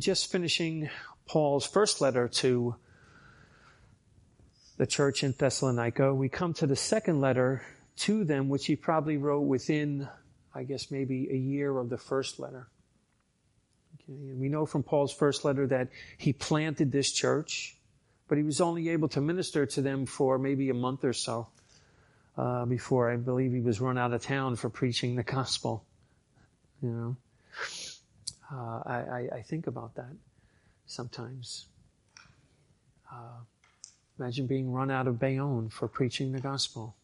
just finishing Paul's first letter to the church in Thessalonica, we come to the second letter to them, which he probably wrote within, I guess, maybe a year of the first letter. Okay, and we know from Paul's first letter that he planted this church, but he was only able to minister to them for maybe a month or so before I believe he was run out of town for preaching the gospel. You know, I think about that sometimes. Imagine being run out of Bayonne for preaching the gospel.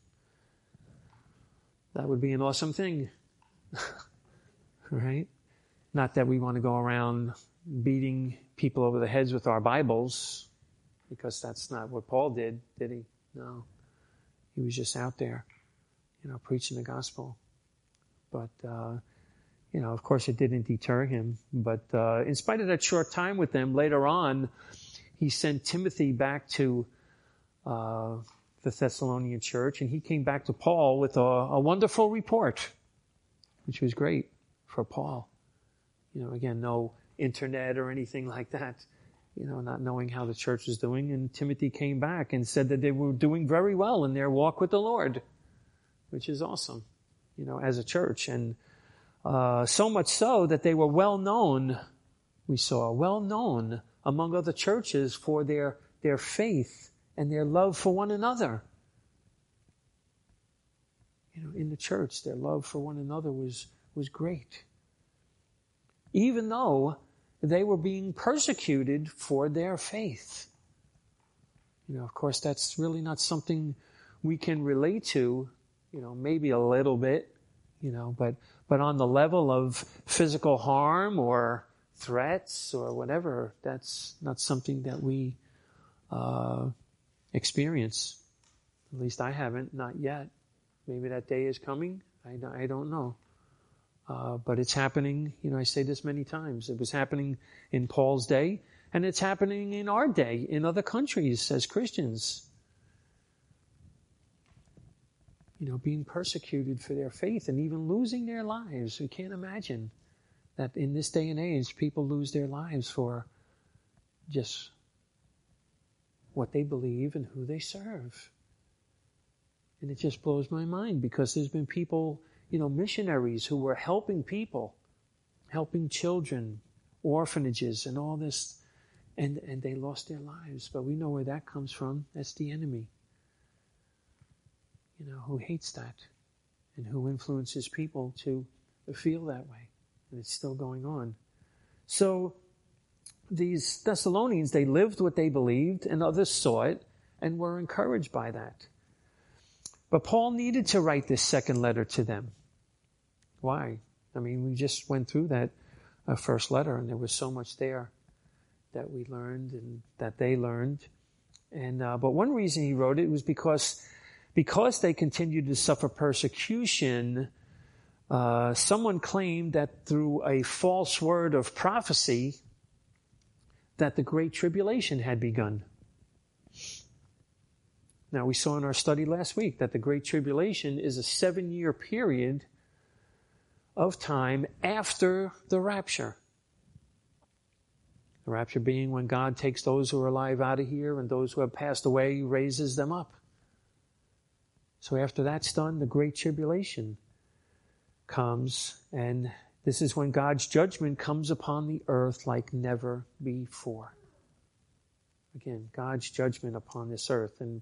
That would be an awesome thing, right? Not that we want to go around beating people over the heads with our Bibles, because that's not what Paul did he? No. He was just out there, preaching the gospel. But, of course it didn't deter him. But in spite of that short time with them, later on, he sent Timothy back to the Thessalonian church, and he came back to Paul with a wonderful report, which was great for Paul. Again, no internet or anything like that, not knowing how the church was doing. And Timothy came back and said that they were doing very well in their walk with the Lord, which is awesome, as a church. And so much so that they were well known among other churches for their faith and their love for one another. In the church, their love for one another was great. Even though they were being persecuted for their faith. Of course, that's really not something we can relate to, maybe a little bit, but on the level of physical harm or threats or whatever, that's not something that we experience. At least I haven't, not yet. Maybe that day is coming. I don't know. But it's happening, I say this many times. It was happening in Paul's day, and it's happening in our day, in other countries as Christians. Being persecuted for their faith and even losing their lives. We can't imagine that in this day and age, people lose their lives for just what they believe and who they serve. And it just blows my mind, because there's been people, missionaries who were helping people, helping children, orphanages and all this, and they lost their lives. But we know where that comes from. That's the enemy, who hates that and who influences people to feel that way. And it's still going on. So these Thessalonians, they lived what they believed, and others saw it and were encouraged by that. But Paul needed to write this second letter to them. Why? We just went through that first letter, and there was so much there that we learned and that they learned. And but one reason he wrote it was because they continued to suffer persecution. Someone claimed that through a false word of prophecy that the Great Tribulation had begun. Now, we saw in our study last week that the Great Tribulation is a 7-year period of time after the rapture. The rapture being when God takes those who are alive out of here, and those who have passed away raises them up. So after that's done, the Great Tribulation comes, and this is when God's judgment comes upon the earth like never before. Again, God's judgment upon this earth. And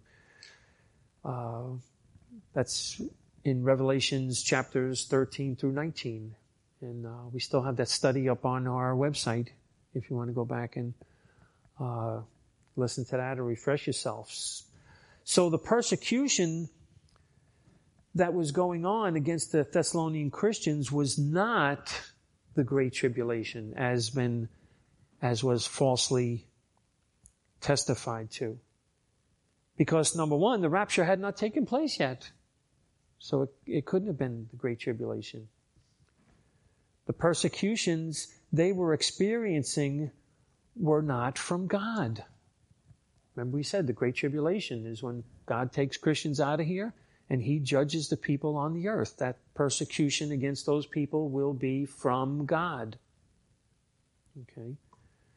that's in Revelations chapters 13 through 19. And we still have that study up on our website if you want to go back and listen to that or refresh yourselves. So the persecution that was going on against the Thessalonian Christians was not the Great Tribulation as was falsely testified to. Because, number one, the rapture had not taken place yet. So it couldn't have been the Great Tribulation. The persecutions they were experiencing were not from God. Remember we said the Great Tribulation is when God takes Christians out of here and He judges the people on the earth. That persecution against those people will be from God. Okay?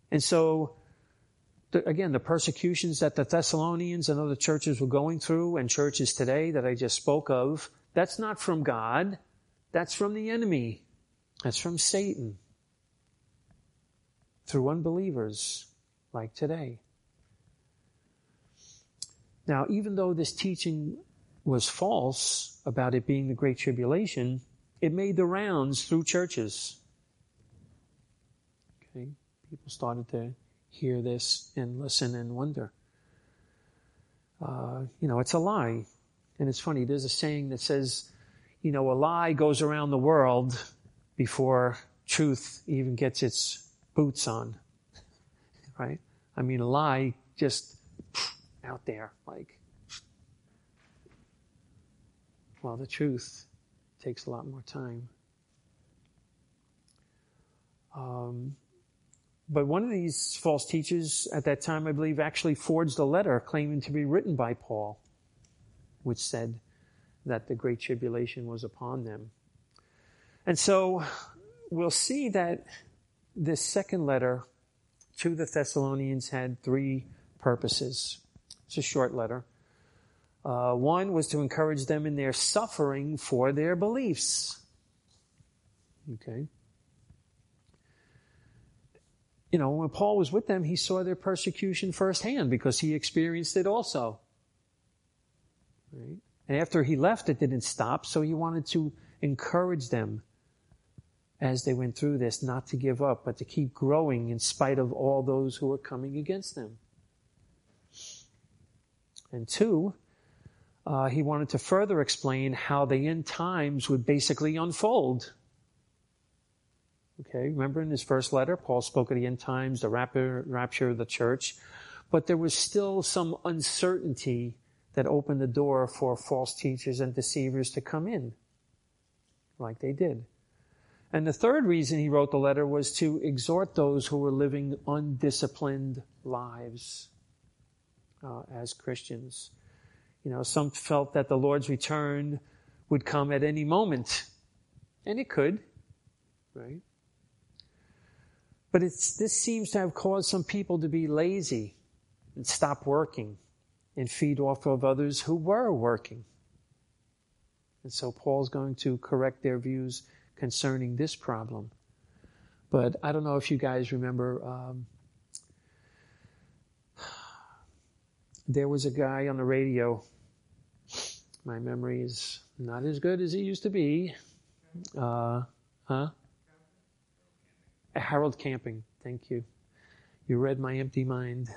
And so, again, the persecutions that the Thessalonians and other churches were going through, and churches today that I just spoke of, that's not from God. That's from the enemy. That's from Satan. Through unbelievers, like today. Now, even though this teaching was false about it being the Great Tribulation, it made the rounds through churches. Okay? People started to hear this and listen and wonder. It's a lie. And it's funny, there's a saying that says, a lie goes around the world before truth even gets its boots on. Right? I mean, a lie just out there, well, the truth takes a lot more time. But one of these false teachers at that time, I believe, actually forged a letter claiming to be written by Paul, which said that the Great Tribulation was upon them. And so we'll see that this second letter to the Thessalonians had three purposes. It's a short letter. One was to encourage them in their suffering for their beliefs. Okay. When Paul was with them, he saw their persecution firsthand because he experienced it also. Right? And after he left, it didn't stop, so he wanted to encourage them as they went through this, not to give up, but to keep growing in spite of all those who were coming against them. And two, he wanted to further explain how the end times would basically unfold. Okay, remember in his first letter, Paul spoke of the end times, the rapture of the church, but there was still some uncertainty that opened the door for false teachers and deceivers to come in, like they did. And the third reason he wrote the letter was to exhort those who were living undisciplined lives as Christians. Some felt that the Lord's return would come at any moment, and it could, right? But this seems to have caused some people to be lazy and stop working and feed off of others who were working. And so Paul's going to correct their views concerning this problem. But I don't know if you guys remember, there was a guy on the radio. My memory is not as good as it used to be. Harold Camping. Thank you. You read my empty mind.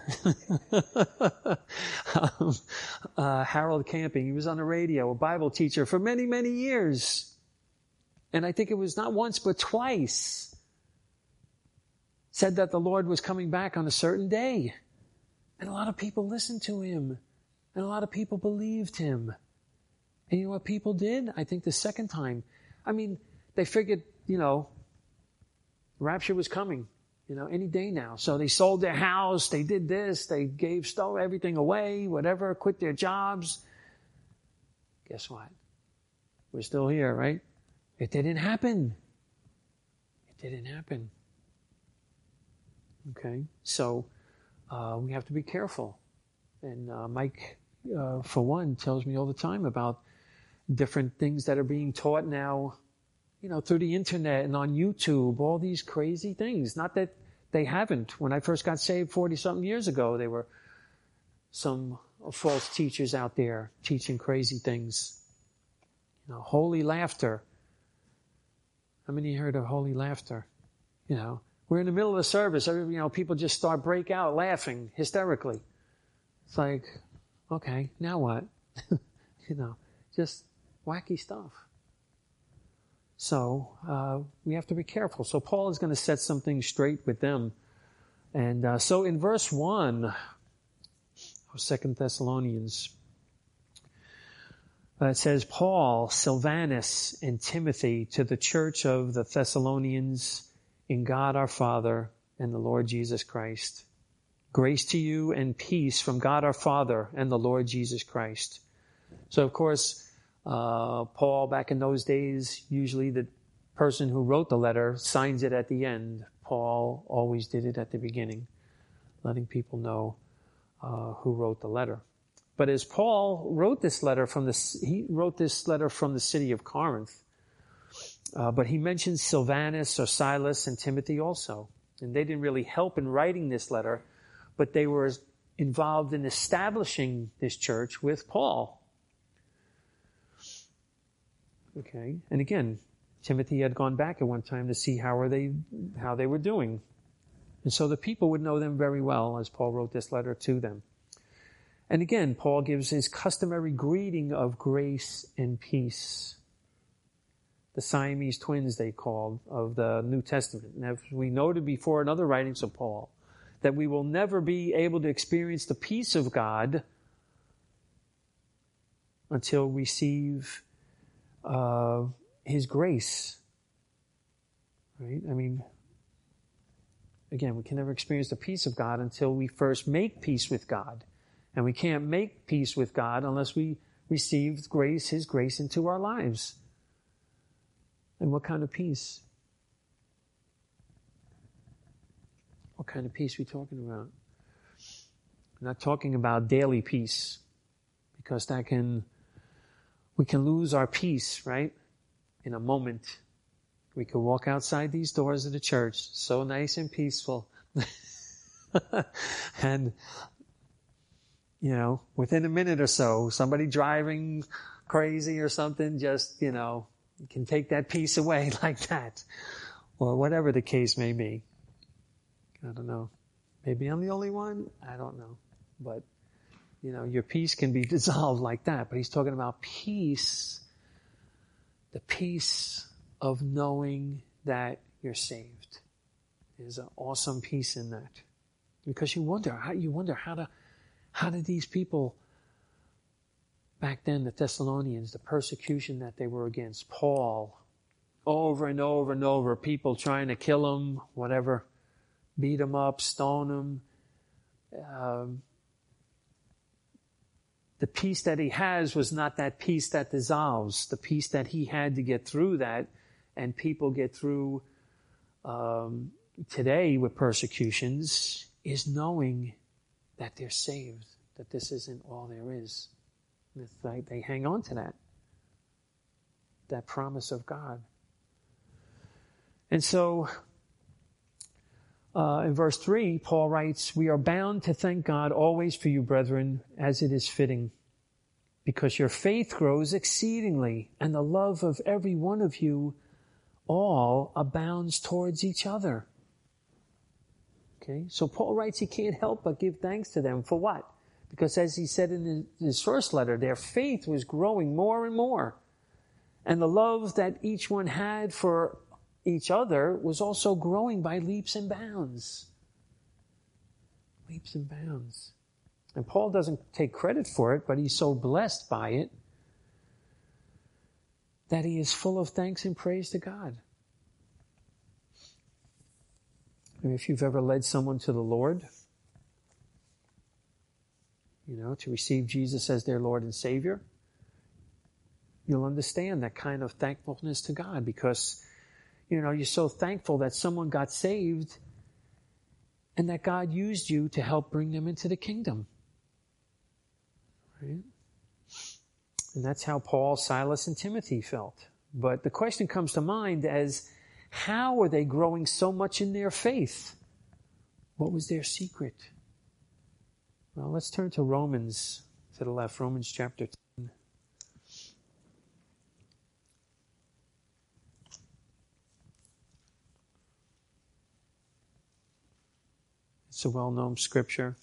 Harold Camping. He was on the radio, a Bible teacher for many, many years. And I think it was not once, but twice. Said that the Lord was coming back on a certain day. And a lot of people listened to him. And a lot of people believed him. And you know what people did? I think the second time. They figured, rapture was coming, any day now. So they sold their house, they did this, they stole everything away, whatever, quit their jobs. Guess what? We're still here, right? It didn't happen. It didn't happen. Okay? So, we have to be careful. And Mike, for one, tells me all the time about different things that are being taught now, through the internet and on YouTube, all these crazy things. Not that they haven't. When I first got saved 40-something years ago, there were some false teachers out there teaching crazy things. Holy laughter. How many heard of holy laughter? We're in the middle of the service. People just break out laughing hysterically. It's like, okay, now what? Just wacky stuff. So, we have to be careful. So Paul is going to set something straight with them. And so in verse 1 of 2 Thessalonians, it says, Paul, Silvanus, and Timothy to the church of the Thessalonians in God our Father and the Lord Jesus Christ. Grace to you and peace from God our Father and the Lord Jesus Christ. So, of course, Paul, back in those days, usually the person who wrote the letter signs it at the end. Paul always did it at the beginning, letting people know who wrote the letter. But as Paul wrote this letter he wrote this letter from the city of Corinth. But he mentions Silvanus or Silas and Timothy also. And they didn't really help in writing this letter, but they were involved in establishing this church with Paul. Okay. And again, Timothy had gone back at one time to see how they were doing. And so the people would know them very well as Paul wrote this letter to them. And again, Paul gives his customary greeting of grace and peace. The Siamese twins, they called, of the New Testament. And as we noted before in other writings of Paul, that we will never be able to experience the peace of God until we receive His grace. Right? I mean, again, we can never experience the peace of God until we first make peace with God. And we can't make peace with God unless we receive grace, His grace into our lives. And what kind of peace? What kind of peace are we talking about? We're not talking about daily peace, because we can lose our peace, right? In a moment. We could walk outside these doors of the church, so nice and peaceful. And, within a minute or so, somebody driving crazy or something just, can take that peace away like that. Or whatever the case may be. I don't know. Maybe I'm the only one? I don't know. But, your peace can be dissolved like that. But he's talking about peace. The peace of knowing that you're saved. There's an awesome peace in that. Because you wonder how did these people back then, the Thessalonians, the persecution that they were against, Paul, over and over and over, people trying to kill him, whatever, beat him up, stone him. The peace that he has was not that peace that dissolves. The peace that he had to get through that, and people get through today with persecutions, is knowing that they're saved, that this isn't all there is. It's like they hang on to that promise of God. And so, in verse 3, Paul writes, "We are bound to thank God always for you, brethren, as it is fitting, because your faith grows exceedingly, and the love of every one of you all abounds towards each other." Okay, so Paul writes he can't help but give thanks to them for what? Because as he said in his first letter, their faith was growing more and more. And the love that each one had for each other was also growing by leaps and bounds. Leaps and bounds. And Paul doesn't take credit for it, but he's so blessed by it that he is full of thanks and praise to God. And if you've ever led someone to the Lord, to receive Jesus as their Lord and Savior, you'll understand that kind of thankfulness to God, because, you're so thankful that someone got saved and that God used you to help bring them into the kingdom. Right? And that's how Paul, Silas, and Timothy felt. But the question comes to mind as, how are they growing so much in their faith? What was their secret? Well, let's turn to Romans to the left, Romans chapter 10. It's a well-known scripture.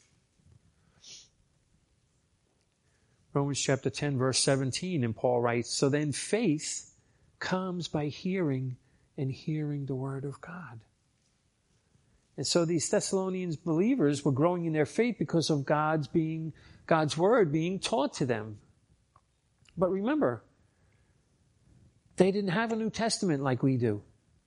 Romans chapter 10, verse 17, and Paul writes, "So then faith comes by hearing, and hearing the word of God." And so these Thessalonians believers were growing in their faith because of God's word being taught to them. But remember, they didn't have a New Testament like we do.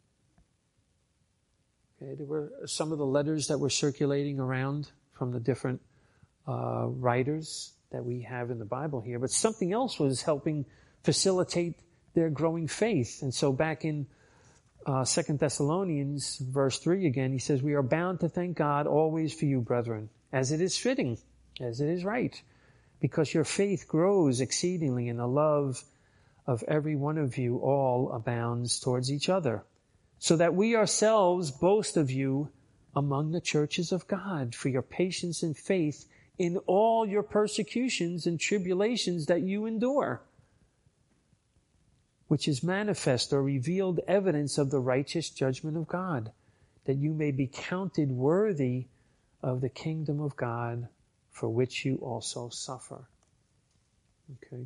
Okay, there were some of the letters that were circulating around from the different writers that we have in the Bible here, but something else was helping facilitate their growing faith. And so back in 2 Thessalonians, verse 3 again, he says, "We are bound to thank God always for you, brethren, as it is fitting, as it is right, because your faith grows exceedingly, and the love of every one of you all abounds towards each other, so that we ourselves boast of you among the churches of God for your patience and faith in all your persecutions and tribulations that you endure, which is manifest or revealed evidence of the righteous judgment of God, that you may be counted worthy of the kingdom of God, for which you also suffer." Okay.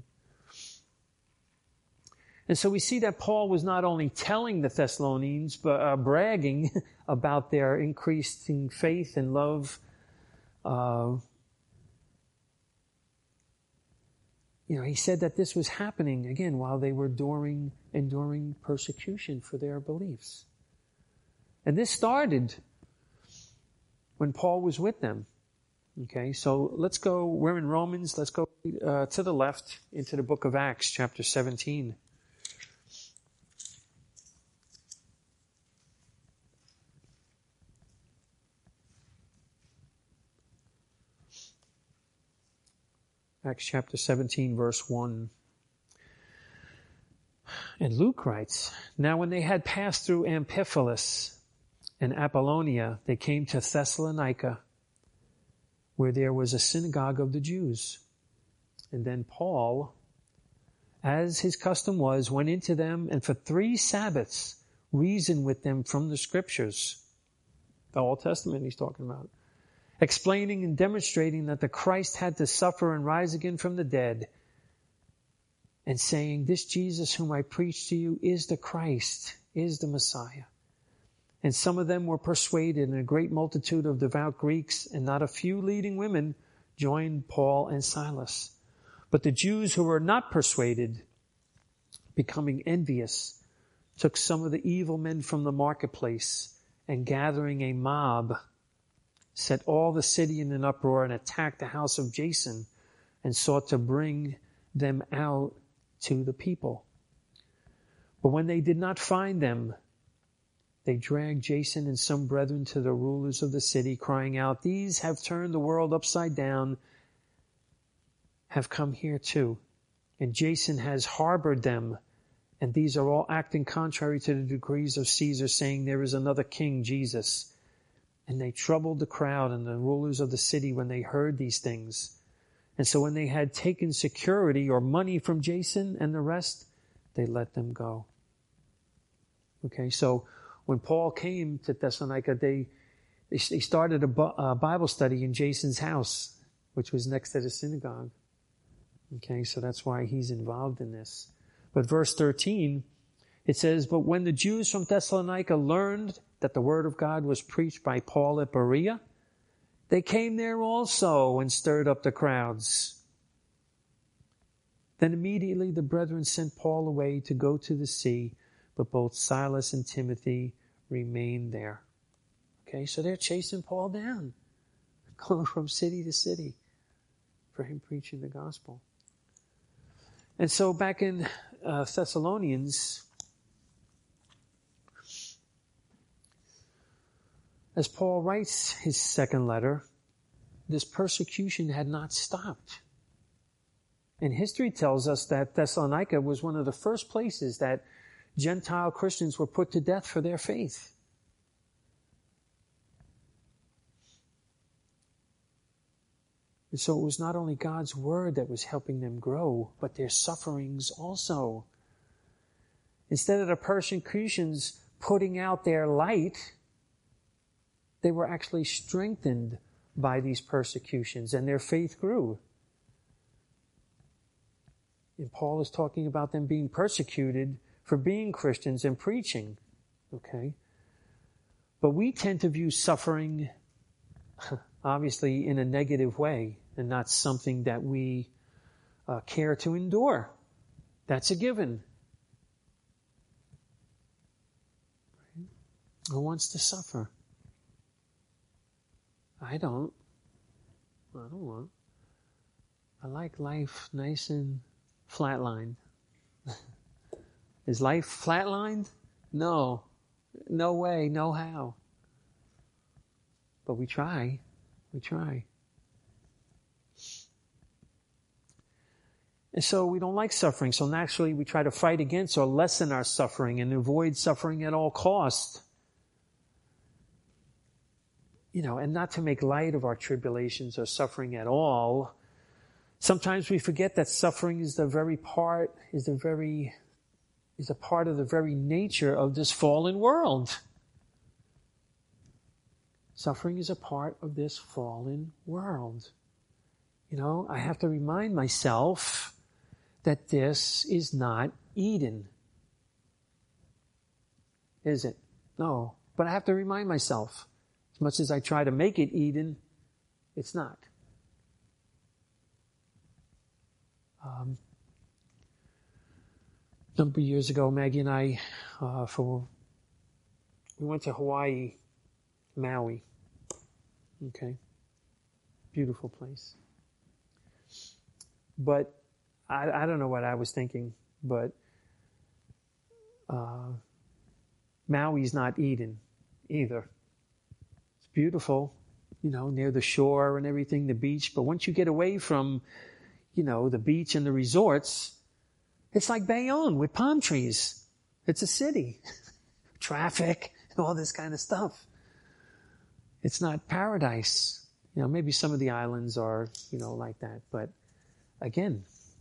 And so we see that Paul was not only telling the Thessalonians, but bragging about their increasing faith and love. He said that this was happening, again, while they were enduring persecution for their beliefs. And this started when Paul was with them. Okay, so let's go, we're in Romans, let's go to the left into the book of Acts, chapter 17. Acts chapter 17, verse 1. And Luke writes, "Now when they had passed through Amphipolis and Apollonia, they came to Thessalonica, where there was a synagogue of the Jews. And then Paul, as his custom was, went into them, and for 3 Sabbaths reasoned with them from the Scriptures." The Old Testament he's talking about. "Explaining and demonstrating that the Christ had to suffer and rise again from the dead, and saying, 'This Jesus whom I preach to you is the Christ, is the Messiah.' And some of them were persuaded, and a great multitude of devout Greeks and not a few leading women joined Paul and Silas. But the Jews who were not persuaded, becoming envious, took some of the evil men from the marketplace, and gathering a mob, set all the city in an uproar and attacked the house of Jason and sought to bring them out to the people. But when they did not find them, they dragged Jason and some brethren to the rulers of the city, crying out, 'These have turned the world upside down, have come here too. And Jason has harbored them, and these are all acting contrary to the decrees of Caesar, saying there is another king, Jesus.' And they troubled the crowd and the rulers of the city when they heard these things. And so when they had taken security or money from Jason and the rest, they let them go." Okay, so when Paul came to Thessalonica, they started a Bible study in Jason's house, which was next to the synagogue. Okay, so that's why he's involved in this. But verse 13, it says, "But when the Jews from Thessalonica learned that the word of God was preached by Paul at Berea, they came there also and stirred up the crowds. Then immediately the brethren sent Paul away to go to the sea, but both Silas and Timothy remained there." Okay, so they're chasing Paul down, going from city to city for him preaching the gospel. And so back in Thessalonians, as Paul writes his second letter, this persecution had not stopped. And history tells us that Thessalonica was one of the first places that Gentile Christians were put to death for their faith. And so it was not only God's word that was helping them grow, but their sufferings also. Instead of the persecutions putting out their light, they were actually strengthened by these persecutions, and their faith grew. And Paul is talking about them being persecuted for being Christians and preaching. Okay? But we tend to view suffering, obviously, in a negative way, and not something that we care to endure. That's a given. Who wants to suffer? I don't want. I like life nice and flatlined. Is life flatlined? No. No way, no how. But we try. We try. And so we don't like suffering. So naturally we try to fight against or lessen our suffering and avoid suffering at all costs. And not to make light of our tribulations or suffering at all. Sometimes we forget that suffering is a part of the very nature of this fallen world. Suffering is a part of this fallen world. I have to remind myself that this is not Eden. Is it? No. But I have to remind myself. As much as I try to make it Eden, it's not. A number of years ago, Maggie and I, we went to Hawaii, Maui. Okay. Beautiful place. But I don't know what I was thinking, but Maui's not Eden either. It's beautiful, near the shore and everything, the beach. But once you get away from, the beach and the resorts, it's like Bayonne with palm trees. It's a city. Traffic, all this kind of stuff. It's not paradise. Maybe some of the islands are, like that. But again,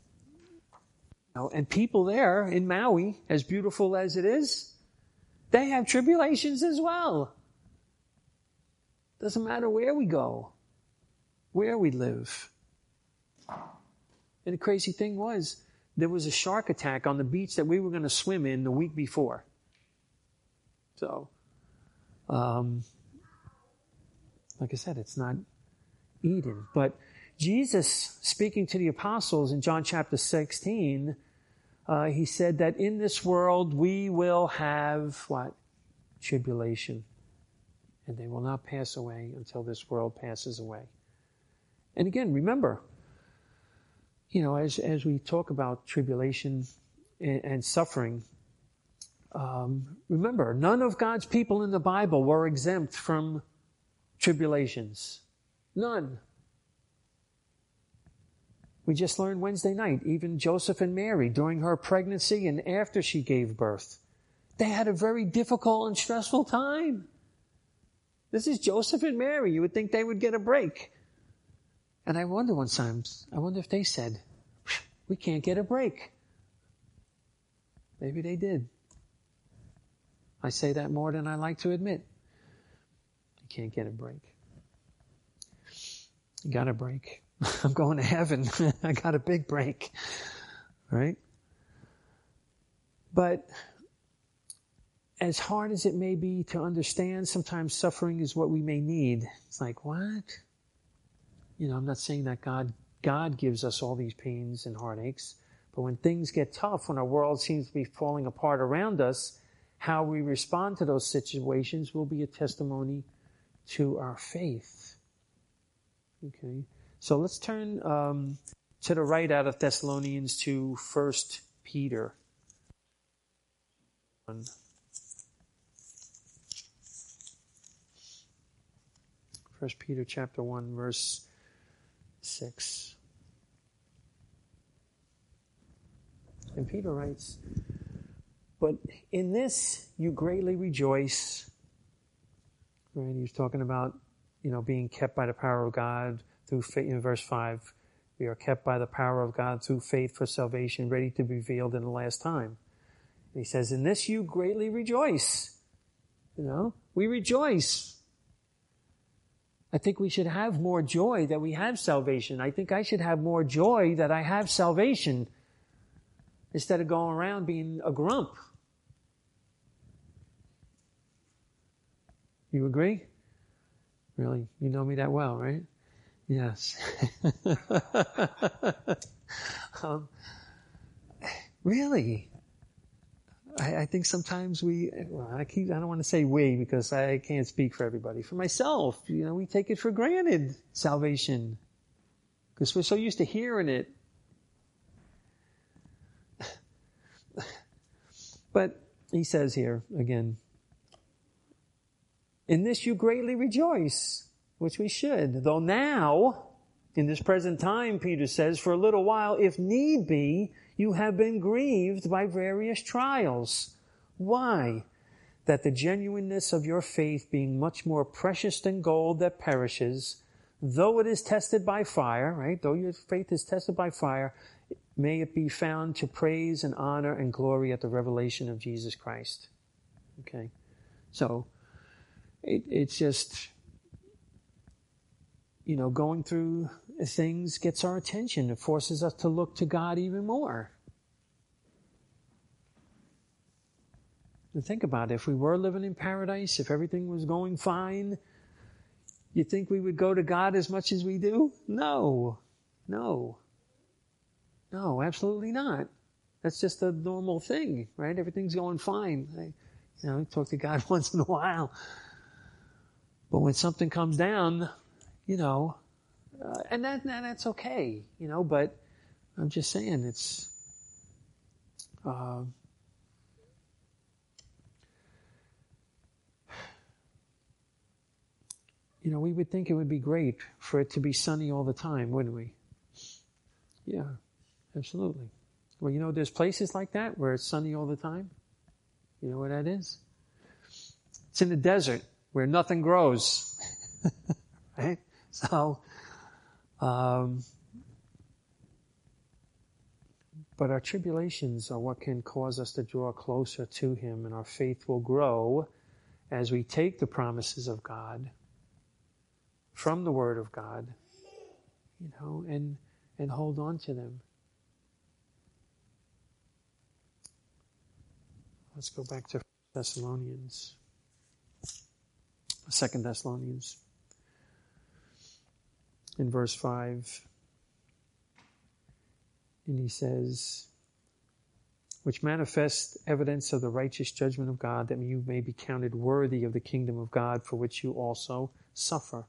and people there in Maui, as beautiful as it is, they have tribulations as well. Doesn't matter where we go, where we live. And the crazy thing was, there was a shark attack on the beach that we were going to swim in the week before. So, like I said, it's not Eden. But Jesus, speaking to the apostles in John chapter 16, he said that in this world we will have what? Tribulation. And they will not pass away until this world passes away. And again, remember, as we talk about tribulation and suffering, remember, none of God's people in the Bible were exempt from tribulations. None. We just learned Wednesday night, even Joseph and Mary, during her pregnancy and after she gave birth, they had a very difficult and stressful time. This is Joseph and Mary. You would think they would get a break. And I wonder if they said, we can't get a break. Maybe they did. I say that more than I like to admit. You can't get a break. You got a break. I'm going to heaven. I got a big break. Right? But as hard as it may be to understand, sometimes suffering is what we may need. It's like, what? I'm not saying that God gives us all these pains and heartaches, but when things get tough, when our world seems to be falling apart around us, how we respond to those situations will be a testimony to our faith. Okay? So let's turn to the right out of Thessalonians to 1 Peter. 1 Peter chapter 1, verse 6. And Peter writes, "But in this you greatly rejoice." Right? He's talking about, being kept by the power of God through faith. In verse 5, we are kept by the power of God through faith for salvation, ready to be revealed in the last time. And he says, "In this you greatly rejoice." We rejoice. I think we should have more joy that we have salvation. I think I should have more joy that I have salvation instead of going around being a grump. You agree? Really? You know me that well, right? Yes. Really? I think sometimes I don't want to say we because I can't speak for everybody. For myself, we take it for granted, salvation. Because we're so used to hearing it. But he says here, again, In this you greatly rejoice, which we should. Though now, in this present time, Peter says, for a little while, if need be, you have been grieved by various trials. Why? That the genuineness of your faith, being much more precious than gold that perishes, though it is tested by fire, right? Though your faith is tested by fire, may it be found to praise and honor and glory at the revelation of Jesus Christ. Okay? So, it's just, going through things gets our attention. It forces us to look to God even more. And think about it. If we were living in paradise, if everything was going fine, you think we would go to God as much as we do? No, absolutely not. That's just a normal thing, right? Everything's going fine. I talk to God once in a while. But when something comes down, and that's okay, but I'm just saying it's, we would think it would be great for it to be sunny all the time, wouldn't we? Yeah, absolutely. Well, there's places like that where it's sunny all the time. You know where that is? It's in the desert where nothing grows. Right? So, but our tribulations are what can cause us to draw closer to Him, and our faith will grow as we take the promises of God from the Word of God, and hold on to them. Let's go back to 2 Thessalonians. In verse 5. And he says, which manifest evidence of the righteous judgment of God, that you may be counted worthy of the kingdom of God, for which you also suffer.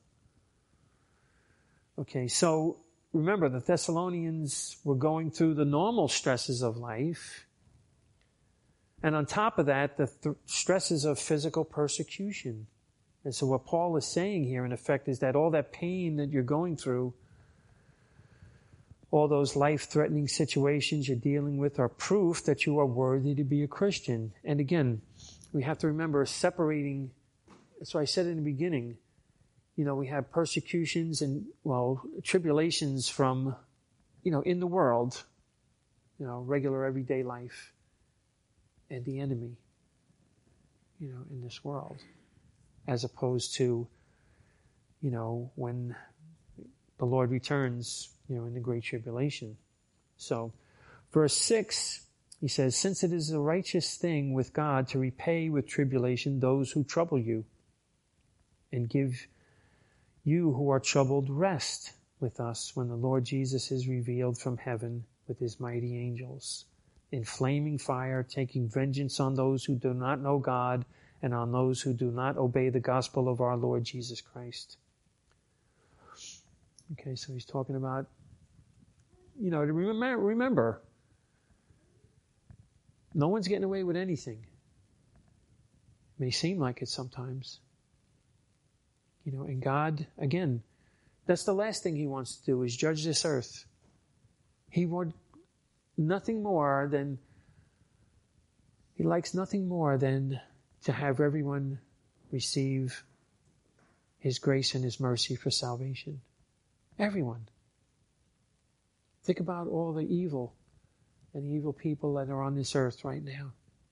Okay, so remember, the Thessalonians were going through the normal stresses of life. And on top of that, the stresses of physical persecution. And so what Paul is saying here, in effect, is that all that pain that you're going through, all those life-threatening situations you're dealing with, are proof that you are worthy to be a Christian. And again, we have to remember separating, so I said in the beginning, we have persecutions and, tribulations from, in the world, regular everyday life, and the enemy, in this world, as opposed to, when the Lord returns, in the great tribulation. So, verse 6, he says, since it is a righteous thing with God to repay with tribulation those who trouble you, and give you who are troubled rest with us when the Lord Jesus is revealed from heaven with his mighty angels, in flaming fire, taking vengeance on those who do not know God and on those who do not obey the gospel of our Lord Jesus Christ. Okay, so he's talking about, remember, no one's getting away with anything. It may seem like it sometimes. And God, again, that's the last thing He wants to do, is judge this earth. He likes nothing more than to have everyone receive His grace and His mercy for salvation. Everyone. Think about all the evil and evil people that are on this earth right now,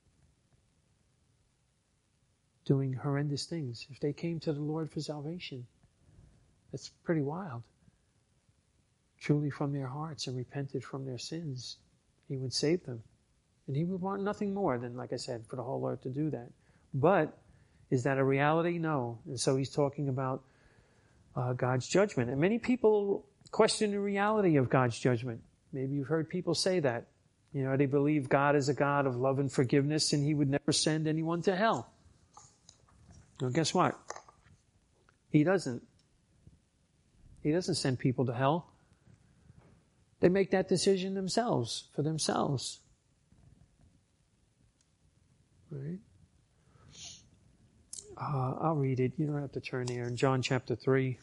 doing horrendous things. If they came to the Lord for salvation, that's pretty wild. Truly from their hearts and repented from their sins, He would save them. And He would want nothing more than, like I said, for the whole earth to do that. But is that a reality? No. And so He's talking about God's judgment. And many people question the reality of God's judgment. Maybe you've heard people say that. They believe God is a God of love and forgiveness and He would never send anyone to hell. Well, guess what? He doesn't. He doesn't send people to hell. They make that decision for themselves. Right? I'll read it. You don't have to turn there. In John chapter 3.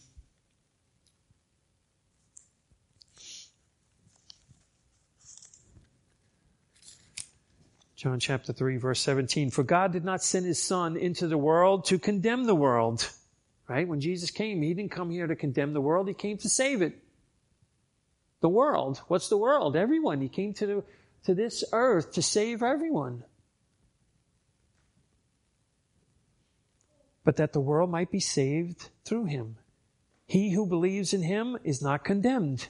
John chapter 3, verse 17. For God did not send his Son into the world to condemn the world. Right? When Jesus came, he didn't come here to condemn the world. He came to save it. The world. What's the world? Everyone. He came to this earth to save everyone. But that the world might be saved through him. He who believes in him is not condemned.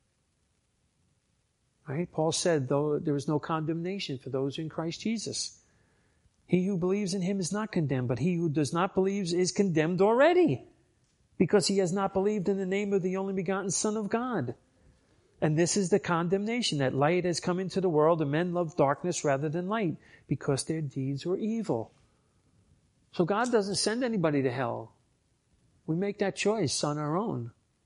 Right? Paul said, though there is no condemnation for those in Christ Jesus. He who believes in him is not condemned, but he who does not believe is condemned already, because he has not believed in the name of the only begotten Son of God. And this is the condemnation, that light has come into the world, and men love darkness rather than light, because their deeds were evil. So God doesn't send anybody to hell. We make that choice on our own.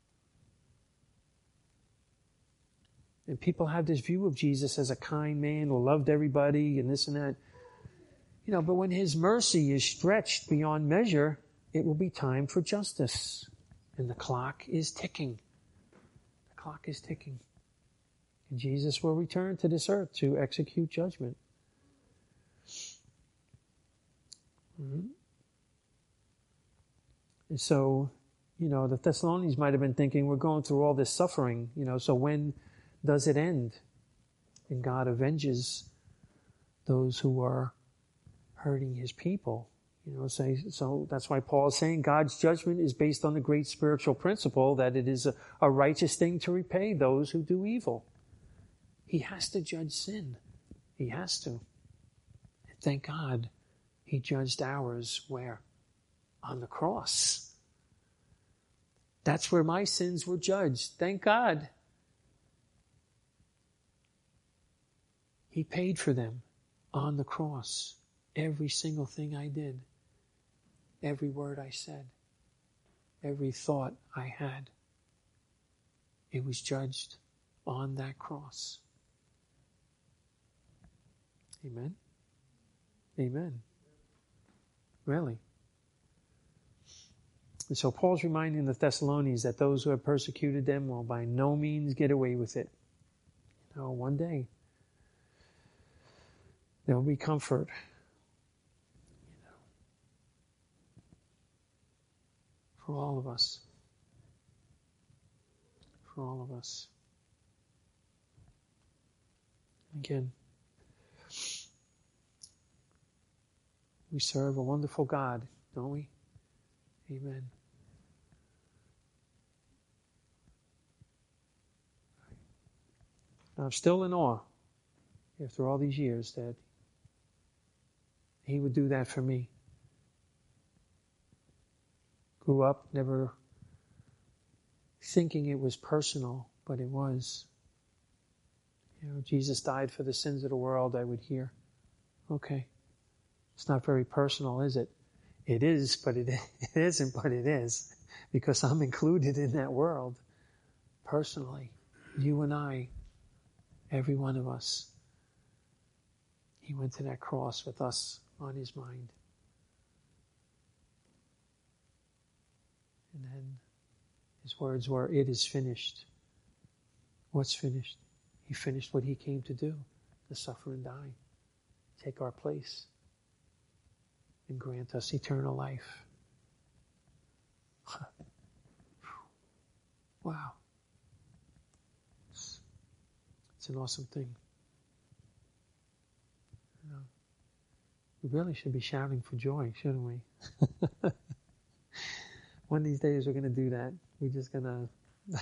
And people have this view of Jesus as a kind man who loved everybody and this and that. But when his mercy is stretched beyond measure, it will be time for justice. And the clock is ticking. The clock is ticking. And Jesus will return to this earth to execute judgment. Mm-hmm. And so, the Thessalonians might have been thinking, we're going through all this suffering, so when does it end? And God avenges those who are hurting his people. So that's why Paul is saying God's judgment is based on the great spiritual principle that it is a righteous thing to repay those who do evil. He has to judge sin. He has to. And thank God he judged ours where? On the cross. That's where my sins were judged. Thank God. He paid for them on the cross. Every single thing I did. Every word I said. Every thought I had. It was judged on that cross. Amen? Amen. Really. And so Paul's reminding the Thessalonians that those who have persecuted them will by no means get away with it. One day there will be comfort. For all of us. For all of us. Again, we serve a wonderful God, don't we? Amen. I'm still in awe, after all these years, that he would do that for me. Grew up never thinking it was personal, but it was. Jesus died for the sins of the world, I would hear. Okay. It's not very personal, is it? It is, but it isn't, but it is. Because I'm included in that world. Personally. You and I. Every one of us. He went to that cross with us on his mind. And then his words were, it is finished. What's finished? He finished what he came to do. To suffer and die. Take our place. And grant us eternal life. Wow. It's an awesome thing. We really should be shouting for joy, shouldn't we? One of these days we're going to do that. We're just going to...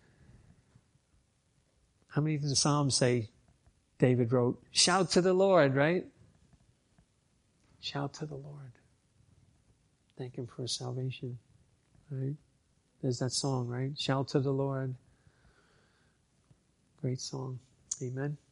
How many of the Psalms say, David wrote, shout to the Lord, right? Shout to the Lord. Thank him for his salvation. Right? There's that song, right? Shout to the Lord. Great song. Amen.